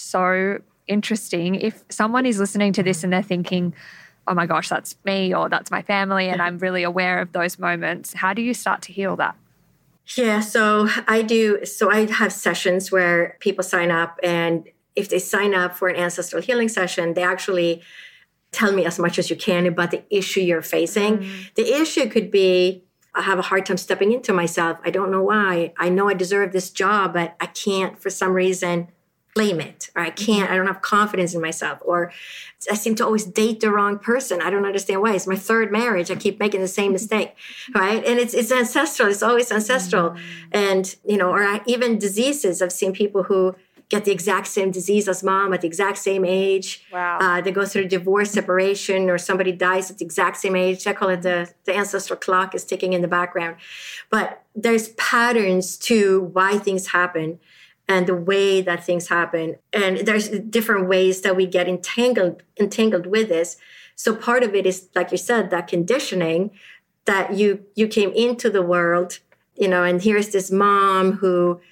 [SPEAKER 1] so interesting. If someone is listening to this and they're thinking, oh my gosh, that's me or that's my family, and I'm really aware of those moments, how do you start to heal that?
[SPEAKER 2] Yeah, so I do. So I have sessions where people sign up, and if they sign up for an ancestral healing session, they actually tell me as much as you can about the issue you're facing. Mm. The issue could be, I have a hard time stepping into myself. I don't know why. I know I deserve this job, but I can't, for some reason, claim it. Or I can't, I don't have confidence in myself. Or I seem to always date the wrong person. I don't understand why. It's my third marriage. I keep making the same mistake, right? And it's it's ancestral. It's always ancestral. Mm-hmm. And, you know, or I, even diseases. I've seen people who get the exact same disease as mom at the exact same age.
[SPEAKER 1] Wow.
[SPEAKER 2] Uh, they go through divorce, separation, or somebody dies at the exact same age. I call it the, the ancestral clock is ticking in the background. But there's patterns to why things happen and the way that things happen. And there's different ways that we get entangled, entangled with this. So part of it is, like you said, that conditioning that you you came into the world, you know, and here's this mom who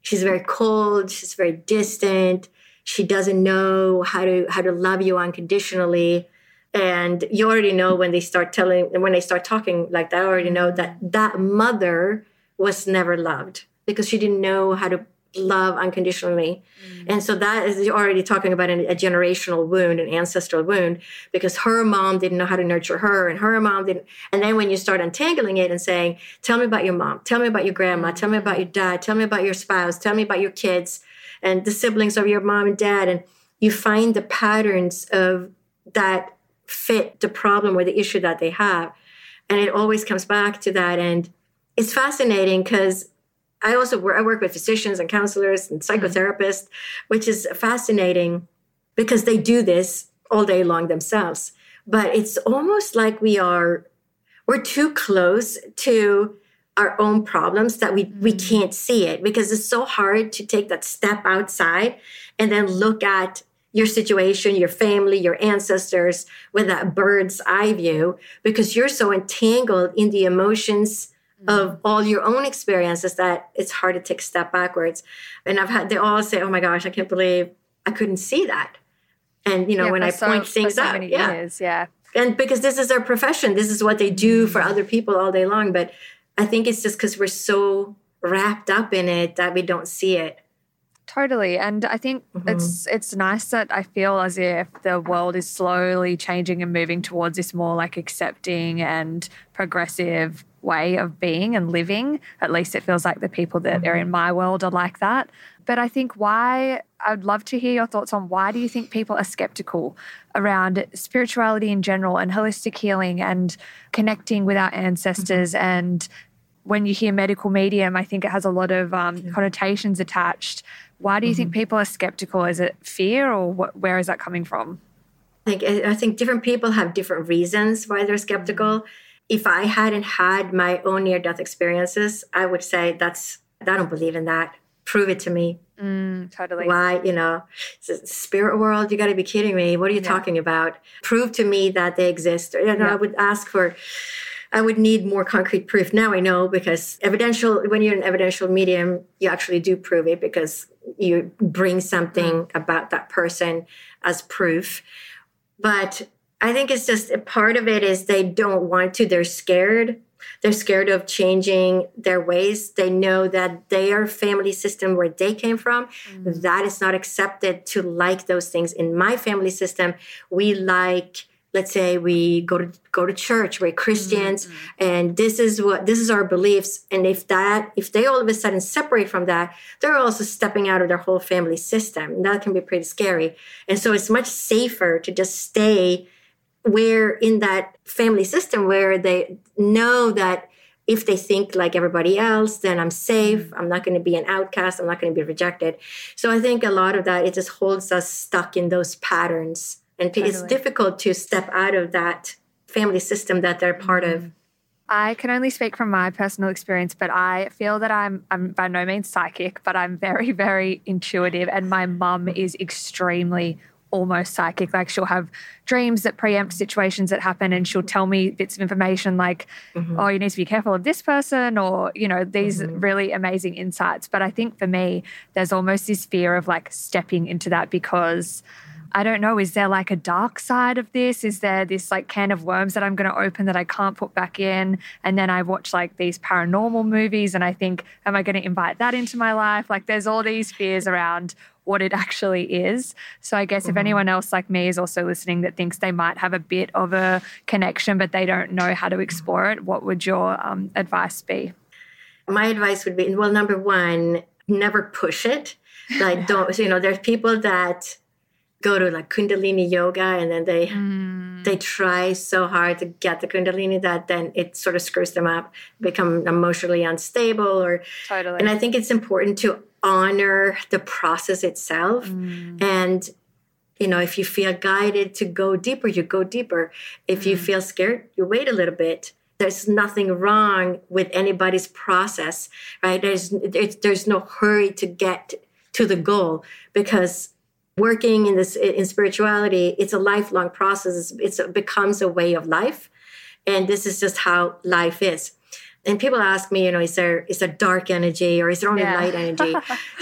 [SPEAKER 2] she's very cold. She's very distant. She doesn't know how to how to love you unconditionally. And you already know when they start telling, when they start talking like that, I already know that that mother was never loved because she didn't know how to love unconditionally. Mm. And so that is already talking about a, a generational wound, an ancestral wound, because her mom didn't know how to nurture her and her mom didn't. And then when you start untangling it and saying, tell me about your mom, tell me about your grandma, tell me about your dad, tell me about your spouse, tell me about your kids and the siblings of your mom and dad. And you find the patterns of that fit the problem or the issue that they have. And it always comes back to that. And it's fascinating because I also work, I work with physicians and counselors and psychotherapists, which is fascinating because they do this all day long themselves. But it's almost like we are, we're too close to our own problems that we, we can't see it because it's so hard to take that step outside and then look at your situation, your family, your ancestors with that bird's eye view because you're so entangled in the emotions of all your own experiences that it's hard to take a step backwards. And I've had, they all say, oh my gosh, I can't believe I couldn't see that. And, you know,
[SPEAKER 1] yeah,
[SPEAKER 2] when I
[SPEAKER 1] so,
[SPEAKER 2] point things
[SPEAKER 1] so
[SPEAKER 2] out,
[SPEAKER 1] many
[SPEAKER 2] yeah.
[SPEAKER 1] years, yeah.
[SPEAKER 2] And because this is their profession, this is what they do for other people all day long. But I think it's just because we're so wrapped up in it that we don't see it.
[SPEAKER 1] Totally. And I think mm-hmm. it's it's nice that I feel as if the world is slowly changing and moving towards this more like accepting and progressive way of being and living. At least it feels like the people that mm-hmm. are in my world are like that. But I think why, I'd love to hear your thoughts on why do you think people are skeptical around spirituality in general and holistic healing and connecting with our ancestors mm-hmm. and when you hear medical medium, I think it has a lot of um, yeah. connotations attached. Why do you mm-hmm. think people are skeptical? Is it fear or what, where is that coming from?
[SPEAKER 2] I think, I think different people have different reasons why they're skeptical. If I hadn't had my own near-death experiences, I would say that's, I don't believe in that. Prove it to me.
[SPEAKER 1] Mm, totally.
[SPEAKER 2] Why, you know, spirit world, you got to be kidding me. What are you yeah. talking about? Prove to me that they exist. You know, yeah. I would ask for... I would need more concrete proof. Now I know because evidential, when you're an evidential medium, you actually do prove it because you bring something about that person as proof. But I think it's just a part of it is they don't want to. They're scared. They're scared of changing their ways. They know that their family system where they came from, mm-hmm. that is not accepted to like those things. In my family system, we like... Let's say we go to go to church, we're Christians, mm-hmm. and this is what this is our beliefs. And if that, if they all of a sudden separate from that, they're also stepping out of their whole family system. And that can be pretty scary. And so it's much safer to just stay where in that family system where they know that if they think like everybody else, then I'm safe. I'm not going to be an outcast. I'm not going to be rejected. So I think a lot of that, it just holds us stuck in those patterns. And totally. It's difficult to step out of that family system that they're part of.
[SPEAKER 1] I can only speak from my personal experience, but I feel that I'm I'm by no means psychic, but I'm very, very intuitive. And my mum is extremely almost psychic. Like she'll have dreams that preempt situations that happen and she'll tell me bits of information like, mm-hmm. oh, you need to be careful of this person or, you know, these mm-hmm. really amazing insights. But I think for me, there's almost this fear of like stepping into that because I don't know, is there like a dark side of this? Is there this like can of worms that I'm going to open that I can't put back in? And then I watch like these paranormal movies and I think, am I going to invite that into my life? Like there's all these fears around what it actually is. So I guess mm-hmm. if anyone else like me is also listening that thinks they might have a bit of a connection, but they don't know how to explore it, what would your um, advice be?
[SPEAKER 2] My advice would be, well, number one, never push it. Like don't, you know, there's people that go to like Kundalini yoga and then they mm. they try so hard to get the Kundalini that then it sort of screws them up, become emotionally unstable or
[SPEAKER 1] totally.
[SPEAKER 2] And I think it's important to honor the process itself. Mm. And you know, if you feel guided to go deeper, you go deeper. If mm. you feel scared, you wait a little bit. There's nothing wrong with anybody's process, right? There's there's no hurry to get to the goal because working in this in spirituality, it's a lifelong process. It's, it becomes a way of life. And this is just how life is. And people ask me, you know, is there is there dark energy or is there only
[SPEAKER 1] Yeah.
[SPEAKER 2] light energy?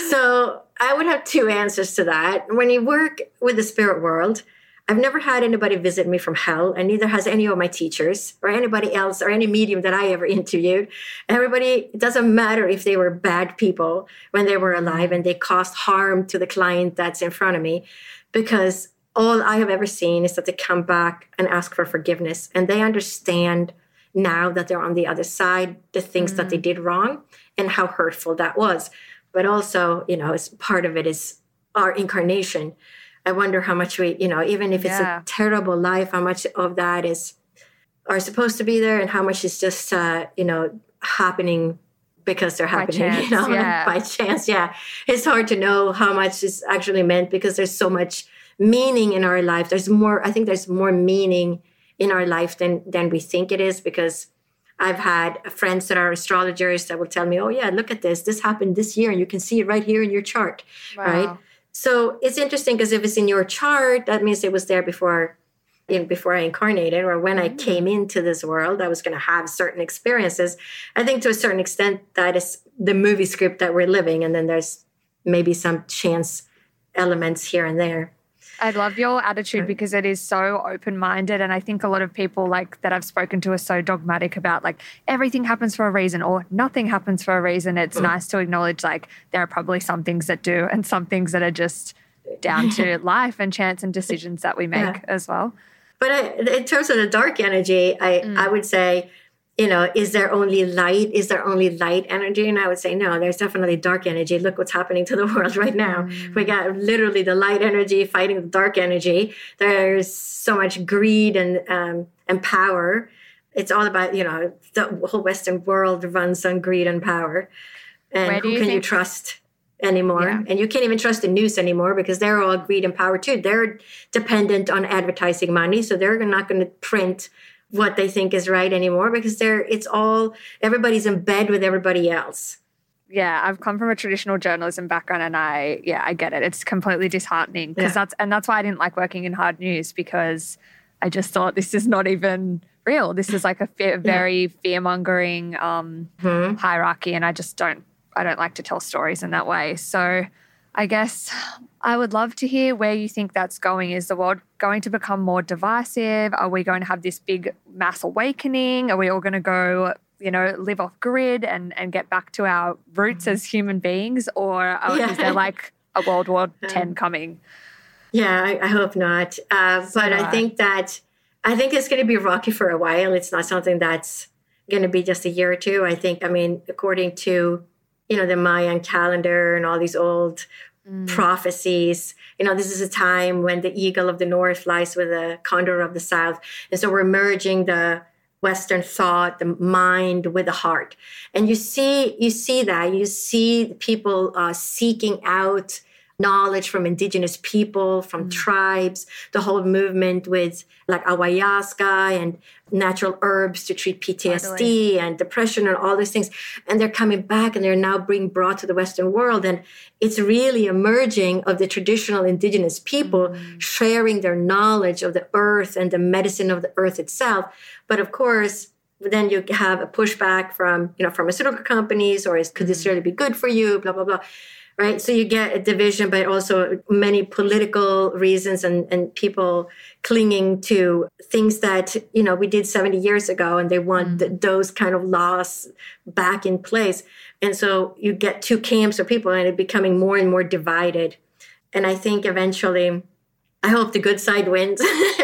[SPEAKER 2] So I would have two answers to that. When you work with the spirit world, I've never had anybody visit me from hell, and neither has any of my teachers or anybody else or any medium that I ever interviewed. Everybody, it doesn't matter if they were bad people when they were alive and they caused harm to the client that's in front of me, because all I have ever seen is that they come back and ask for forgiveness, and they understand now that they're on the other side, the things mm. that they did wrong and how hurtful that was. But also, you know, as part of it is our incarnation. I wonder how much we, you know, even if it's yeah. a terrible life, how much of that is are supposed to be there and how much is just, uh, you know, happening because they're happening,
[SPEAKER 1] by chance,
[SPEAKER 2] you know,
[SPEAKER 1] yeah.
[SPEAKER 2] by chance. Yeah. It's hard to know how much is actually meant because there's so much meaning in our life. There's more, I think there's more meaning in our life than, than we think it is, because I've had friends that are astrologers that will tell me, oh yeah, look at this. This happened this year and you can see it right here in your chart,
[SPEAKER 1] wow.
[SPEAKER 2] right? So it's interesting because if it's in your chart, that means it was there before, in, before I incarnated, or when mm-hmm. I came into this world, I was going to have certain experiences. I think to a certain extent that is the movie script that we're living, and then there's maybe some chance elements here and there.
[SPEAKER 1] I love your attitude because it is so open-minded. And I think a lot of people like that I've spoken to are so dogmatic about like everything happens for a reason or nothing happens for a reason. It's mm. nice to acknowledge like there are probably some things that do and some things that are just down to life and chance and decisions that we make yeah. as well.
[SPEAKER 2] But I, in terms of the dark energy, I, mm. I would say, you know, is there only light? Is there only light energy? And I would say, no, there's definitely dark energy. Look what's happening to the world right now. Mm. We got literally the light energy fighting the dark energy. There's so much greed and um, and power. It's all about, you know, the whole Western world runs on greed and power. And who you can think- you trust anymore? Yeah. And you can't even trust the news anymore because they're all greed and power too. They're dependent on advertising money. So they're not going to print what they think is right anymore because they're it's all everybody's in bed with everybody else.
[SPEAKER 1] Yeah, I've come from a traditional journalism background and I yeah, I get it. It's completely disheartening because yeah. that's and that's why I didn't like working in hard news, because I just thought this is not even real. This is like a fear, very yeah. fear-mongering um, mm-hmm. hierarchy, and I just don't I don't like to tell stories in that way. So I guess I would love to hear where you think that's going. Is the world going to become more divisive? Are we going to have this big mass awakening? Are we all going to go, you know, live off grid and, and get back to our roots as human beings? Or are, yeah. is there like a World War Ten coming?
[SPEAKER 2] Yeah, I, I hope not. Uh, so but I think that, I think it's going to be rocky for a while. It's not something that's going to be just a year or two. I think, I mean, according to, you know, the Mayan calendar and all these old mm. prophecies, you know, this is a time when the eagle of the north flies with the condor of the south. And so we're merging the Western thought, the mind with the heart. And you see, you see that, you see people uh, seeking out knowledge from indigenous people, from mm. tribes, the whole movement with like ayahuasca and natural herbs to treat P T S D totally. And depression and all these things. And they're coming back and they're now being brought to the Western world. And it's really a merging of the traditional indigenous people mm. sharing their knowledge of the earth and the medicine of the earth itself. But of course, then you have a pushback from, you know, pharmaceutical companies, or is, could this really be good for you, blah, blah, blah. Right. So you get a division, but also many political reasons and, and people clinging to things that, you know, we did seventy years ago, and they want mm. th- those kind of laws back in place. And so you get two camps of people and it becoming more and more divided. And I think eventually, I hope the good side wins.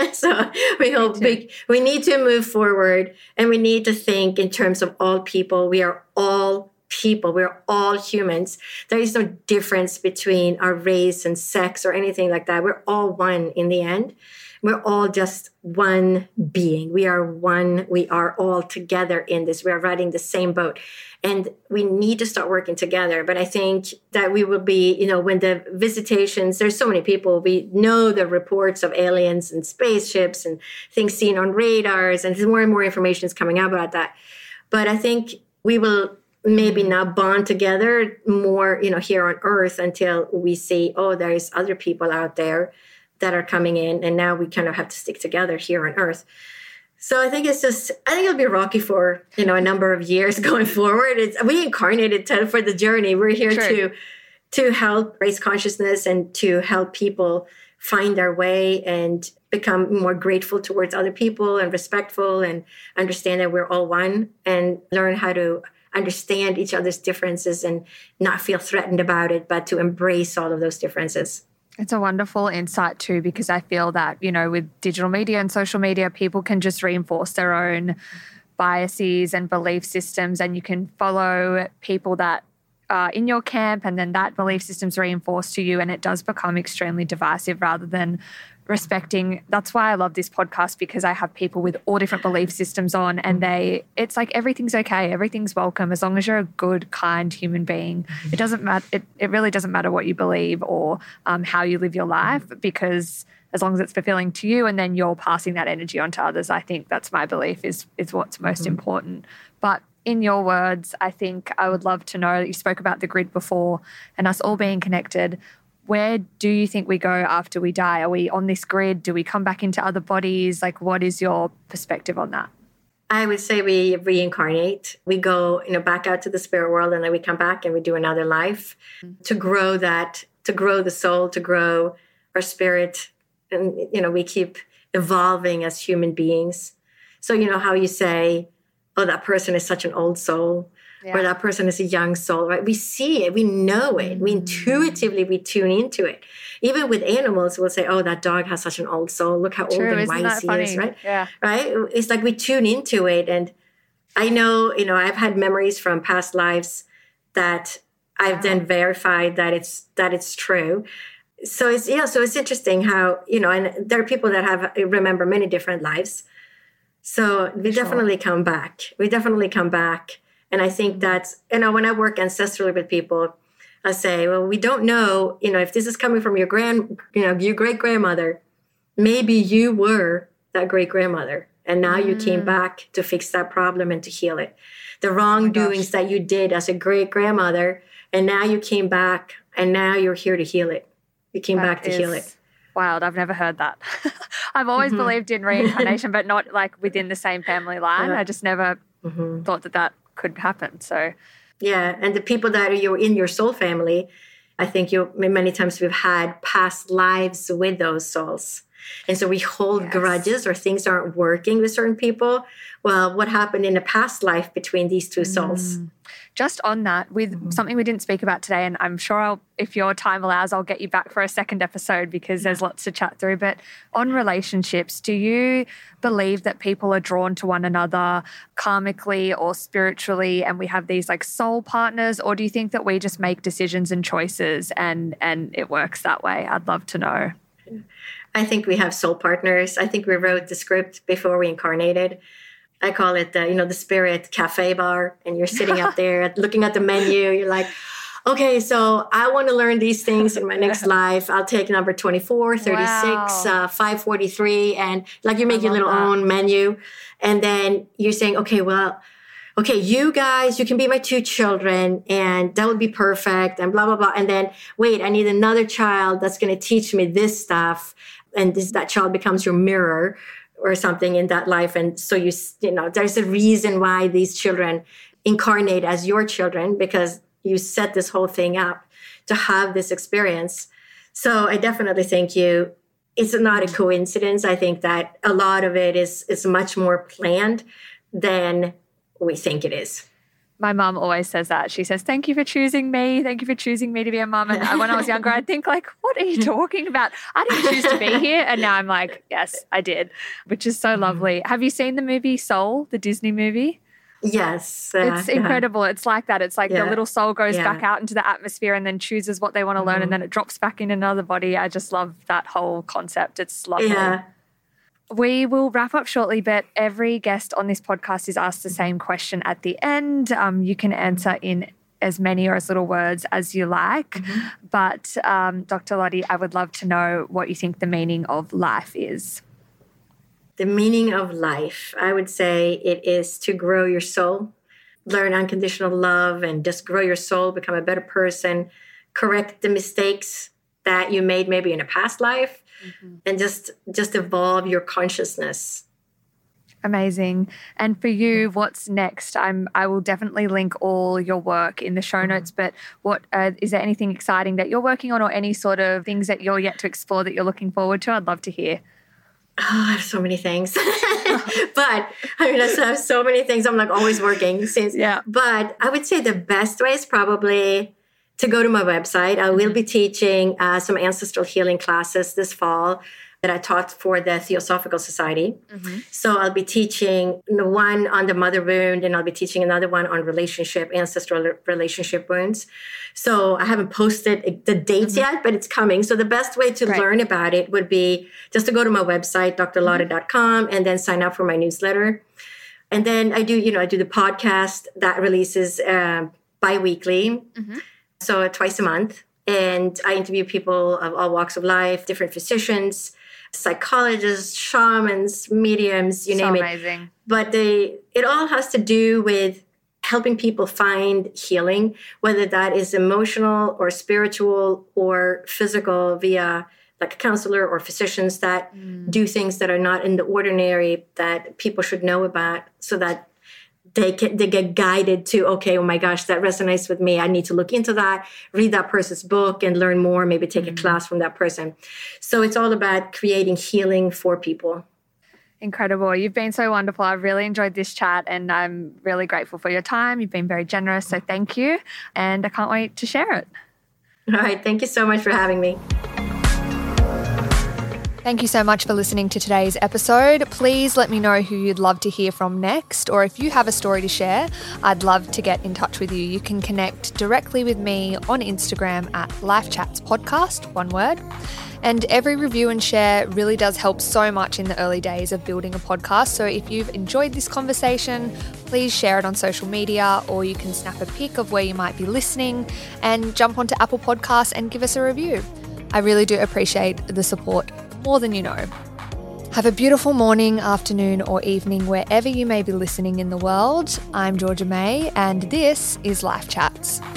[SPEAKER 2] So we hope we, we need to move forward, and we need to think in terms of all people. We are all people. We're all humans. There is no difference between our race and sex or anything like that. We're all one in the end. We're all just one being. We are one. We are all together in this. We are riding the same boat. And we need to start working together. But I think that we will be, you know, when the visitations, there's so many people, we know the reports of aliens and spaceships and things seen on radars, and more and more information is coming out about that. But I think we will maybe not bond together more, you know, here on Earth until we see, oh, there's other people out there that are coming in, and now we kind of have to stick together here on Earth. So I think it's just, I think it'll be rocky for, you know, a number of years going forward. It's, we incarnated to, for the journey. We're here
[SPEAKER 1] True.
[SPEAKER 2] to to help raise consciousness and to help people find their way and become more grateful towards other people and respectful and understand that we're all one and learn how to understand each other's differences and not feel threatened about it, but to embrace all of those differences.
[SPEAKER 1] It's a wonderful insight too, because I feel that, you know, with digital media and social media, people can just reinforce their own biases and belief systems, and you can follow people that are in your camp, and then that belief system's reinforced to you, and it does become extremely divisive rather than respecting. That's why I love this podcast, because I have people with all different belief systems on, and they, it's like everything's okay, everything's welcome as long as you're a good, kind human being. It doesn't matter. It, it really doesn't matter what you believe or um, how you live your life, because as long as it's fulfilling to you and then you're passing that energy on to others, I think that's my belief is is what's most mm-hmm. important. But in your words, I think I would love to know that you spoke about the grid before and us all being connected. Where do you think we go after we die? Are we on this grid? Do we come back into other bodies? Like, what is your perspective on that?
[SPEAKER 2] I would say we reincarnate. We go, you know, back out to the spirit world, and then we come back and we do another life mm-hmm. to grow that, to grow the soul, to grow our spirit. And, you know, we keep evolving as human beings. So, you know, how you say, oh, that person is such an old soul, yeah. or that person is a young soul, right? We see it, we know it, mm-hmm. we intuitively, we tune into it. Even with animals, we'll say, oh, that dog has such an old soul. Look how
[SPEAKER 1] True,
[SPEAKER 2] old and
[SPEAKER 1] isn't
[SPEAKER 2] wise
[SPEAKER 1] that funny?
[SPEAKER 2] he is, right?
[SPEAKER 1] Yeah.
[SPEAKER 2] Right? It's like we tune into it. And I know, you know, I've had memories from past lives that I've wow. then verified that it's, that it's true. So it's, yeah, so it's interesting how, you know, and there are people that have, remember many different lives. So we sure. definitely come back. We definitely come back. And I think that's, you know, when I work ancestrally with people, I say, well, we don't know, you know, if this is coming from your grand, you know, your great grandmother, maybe you were that great grandmother. And now mm. you came back to fix that problem and to heal it. The wrongdoings oh that you did as a great grandmother. And now you came back and now you're here to heal it. You came that back to heal it.
[SPEAKER 1] Wild. I've never heard that. I've always mm-hmm. believed in reincarnation, but not like within the same family line. Yeah. I just never mm-hmm. thought that that could happen. So,
[SPEAKER 2] yeah. And the people that are you're in your soul family, I think you many times we've had past lives with those souls. And so we hold yes. grudges or things aren't working with certain people. Well, what happened in a past life between these two souls?
[SPEAKER 1] Mm. Just on that, with mm-hmm. something we didn't speak about today, and I'm sure I'll, if your time allows, I'll get you back for a second episode because there's lots to chat through. But on relationships, do you believe that people are drawn to one another karmically or spiritually, and we have these like soul partners, or do you think that we just make decisions and choices and and it works that way? I'd love to know.
[SPEAKER 2] I think we have soul partners. I think we wrote the script before we incarnated. I call it, the, you know, the spirit cafe bar. And you're sitting up there looking at the menu. You're like, okay, so I want to learn these things in my next life. I'll take number twenty-four, thirty-six, wow. uh, five forty-three. And like you make your little that. own menu. And then you're saying, okay, well, okay, you guys, you can be my two children and that would be perfect and blah, blah, blah. And then, wait, I need another child that's going to teach me this stuff. And this, that child becomes your mirror or something in that life. And so, you, you know, there's a reason why these children incarnate as your children, because you set this whole thing up to have this experience. So I definitely think you, it's not a coincidence. I think that a lot of it is, is much more planned than we think it is.
[SPEAKER 1] My mum always says that. She says, thank you for choosing me. Thank you for choosing me to be a mum. And when I was younger, I'd think like, what are you talking about? I didn't choose to be here. And now I'm like, yes, I did, which is so lovely. Have you seen the movie Soul, the Disney movie?
[SPEAKER 2] Yes. Uh,
[SPEAKER 1] it's incredible. Yeah. It's like that. It's like yeah. the little soul goes
[SPEAKER 2] yeah.
[SPEAKER 1] back out into the atmosphere and then chooses what they want to mm-hmm. learn. And then it drops back in another body. I just love that whole concept. It's lovely.
[SPEAKER 2] Yeah.
[SPEAKER 1] We will wrap up shortly, but every guest on this podcast is asked the same question at the end. Um, you can answer in as many or as little words as you like. Mm-hmm. But um, Doctor Lotte, I would love to know what you think the meaning of life is.
[SPEAKER 2] The meaning of life, I would say it is to grow your soul, learn unconditional love, and just grow your soul, become a better person, correct the mistakes that you made maybe in a past life, mm-hmm. and just just evolve your consciousness.
[SPEAKER 1] Amazing. And for you, what's next? I'm, I will definitely link all your work in the show notes, but what uh, is there anything exciting that you're working on or any sort of things that you're yet to explore that you're looking forward to? I'd love to hear.
[SPEAKER 2] Oh, I have so many things. But I mean, I have so many things. I'm like always working since.
[SPEAKER 1] Yeah.
[SPEAKER 2] But I would say the best way is probably to go to my website. I will be teaching uh, some ancestral healing classes this fall that I taught for the Theosophical Society. Mm-hmm. So I'll be teaching the one on the mother wound, and I'll be teaching another one on relationship, ancestral relationship wounds. So I haven't posted the dates mm-hmm. yet, but it's coming. So the best way to right. learn about it would be just to go to my website, d r lotta dot com, and then sign up for my newsletter. And then I do, you know, I do the podcast that releases uh, bi-weekly, mm-hmm. so twice a month. And I interview people of all walks of life, different physicians, psychologists, shamans, mediums, you
[SPEAKER 1] so
[SPEAKER 2] name it.
[SPEAKER 1] Amazing.
[SPEAKER 2] But they, it all has to do with helping people find healing, whether that is emotional or spiritual or physical via like a counselor or physicians that mm. do things that are not in the ordinary that people should know about, so that they can, they get guided to, okay, oh my gosh, that resonates with me. I need to look into that, read that person's book and learn more, maybe take mm. a class from that person. So it's all about creating healing for people.
[SPEAKER 1] Incredible. You've been so wonderful. I've really enjoyed this chat and I'm really grateful for your time. You've been very generous, so thank you. And I can't wait to share it.
[SPEAKER 2] All right. Thank you so much for having me.
[SPEAKER 1] Thank you so much for listening to today's episode. Please let me know who you'd love to hear from next, or if you have a story to share, I'd love to get in touch with you. You can connect directly with me on Instagram at Life Chats Podcast, one word. And every review and share really does help so much in the early days of building a podcast. So if you've enjoyed this conversation, please share it on social media, or you can snap a pic of where you might be listening and jump onto Apple Podcasts and give us a review. I really do appreciate the support more than you know. Have a beautiful morning, afternoon, or evening wherever you may be listening in the world. I'm Georgia May, and this is Life Chats.